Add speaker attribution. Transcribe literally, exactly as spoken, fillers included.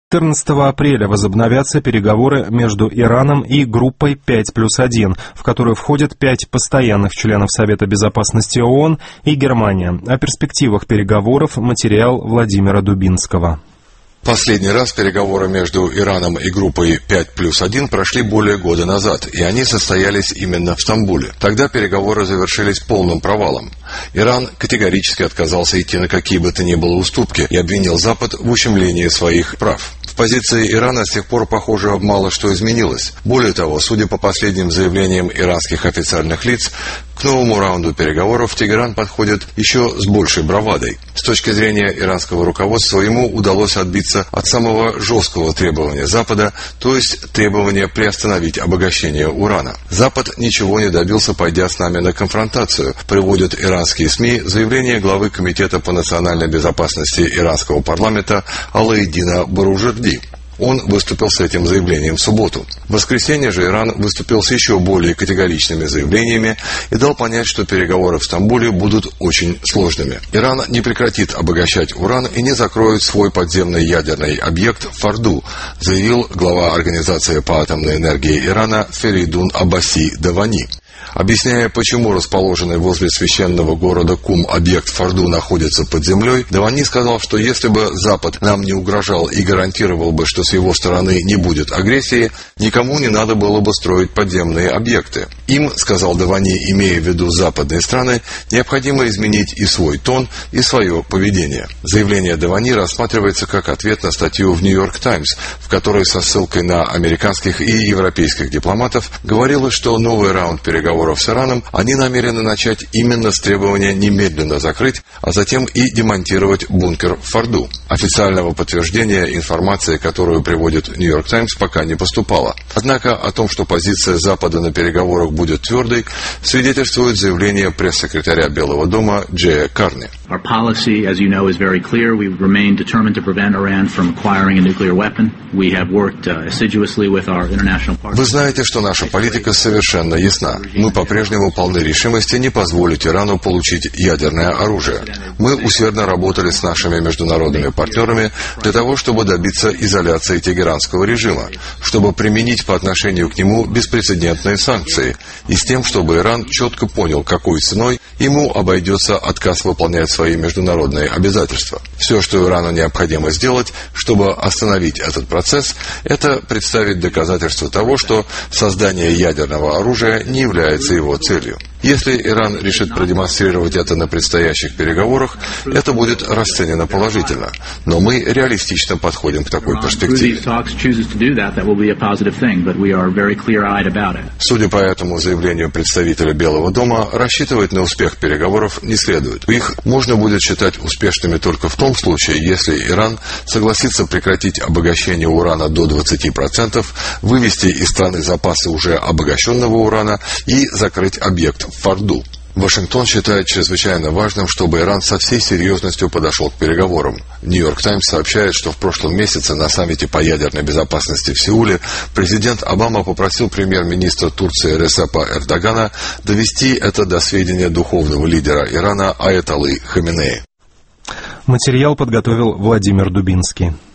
Speaker 1: четырнадцатого апреля возобновятся переговоры между Ираном и группой пять плюс один, в которую входят пять постоянных членов Совета Безопасности ООН и Германия. О перспективах переговоров материал Владимира Дубинского.
Speaker 2: Последний раз переговоры между Ираном и группой пять плюс один прошли более года назад, и они состоялись именно в Стамбуле. Тогда переговоры завершились полным провалом. Иран категорически отказался идти на какие бы то ни было уступки и обвинил Запад в ущемлении своих прав. В позиции Ирана с тех пор, похоже, мало что изменилось. Более того, судя по последним заявлениям иранских официальных лиц, к новому раунду переговоров Тегеран подходит еще с большей бравадой. С точки зрения иранского руководства ему удалось отбиться от самого жесткого требования Запада, то есть требования приостановить обогащение урана. Запад ничего не добился, пойдя с нами на конфронтацию, приводят иранские СМИ заявление главы Комитета по национальной безопасности иранского парламента Алаэддина Баружерди. Он выступил с этим заявлением в субботу. В воскресенье же Иран выступил с еще более категоричными заявлениями и дал понять, что переговоры в Стамбуле будут очень сложными. Иран не прекратит обогащать уран и не закроет свой подземный ядерный объект Форду, заявил глава Организации по атомной энергии Ирана Феридун Аббаси Давани. Объясняя, почему расположенный возле священного города Кум объект Форду находится под землей, Давани сказал, что если бы Запад нам не угрожал и гарантировал бы, что с его стороны не будет агрессии, никому не надо было бы строить подземные объекты. Им, сказал Давани, имея в виду западные страны, необходимо изменить и свой тон, и свое поведение. Заявление Давани рассматривается как ответ на статью в «Нью-Йорк Таймс», в которой со ссылкой на американских и европейских дипломатов говорилось, что новый раунд переговоров с Ираном они намерены начать именно с требования немедленно закрыть, а затем и демонтировать бункер в Форду. Официального подтверждения информации, которую приводит «Нью-Йорк Таймс», пока не поступало. Однако о том, что позиция Запада на переговорах будет твердой, свидетельствует заявление пресс-секретаря Белого дома Джея Карни.
Speaker 3: Our policy, as you know, is very clear. We remain determined to prevent Iran from acquiring a nuclear weapon. We have worked uh, assiduously with our international partners.
Speaker 2: Вы знаете, что наша политика совершенно ясна. Мы по-прежнему полны решимости не позволить Ирану получить ядерное оружие. Мы усердно работали с нашими международными партнерами для того, чтобы добиться изоляции тегеранского режима, чтобы применить по отношению к нему беспрецедентные санкции, и с тем, чтобы Иран четко понял, какой ценой ему обойдется отказ выполнять свои международные обязательства. Все, что Ирану необходимо сделать, чтобы остановить этот процесс, это представить доказательства того, что создание ядерного оружия не является его целью. Если Иран решит продемонстрировать это на предстоящих переговорах, это будет расценено положительно. Но мы реалистично подходим к такой перспективе. Судя по этому заявлению представителя Белого дома, рассчитывать на успех переговоров не следует. Их можно будет считать успешными только в том случае, если Иран согласится прекратить обогащение урана до двадцати процентов, вывести из страны запасы уже обогащенного урана и закрыть объект в Форду. Вашингтон считает чрезвычайно важным, чтобы Иран со всей серьезностью подошел к переговорам. «Нью-Йорк Таймс» сообщает, что в прошлом месяце на саммите по ядерной безопасности в Сеуле президент Обама попросил премьер-министра Турции Ресепа Эрдогана довести это до сведения духовного лидера Ирана Аятоллы Хаминеи.
Speaker 1: Материал подготовил Владимир Дубинский.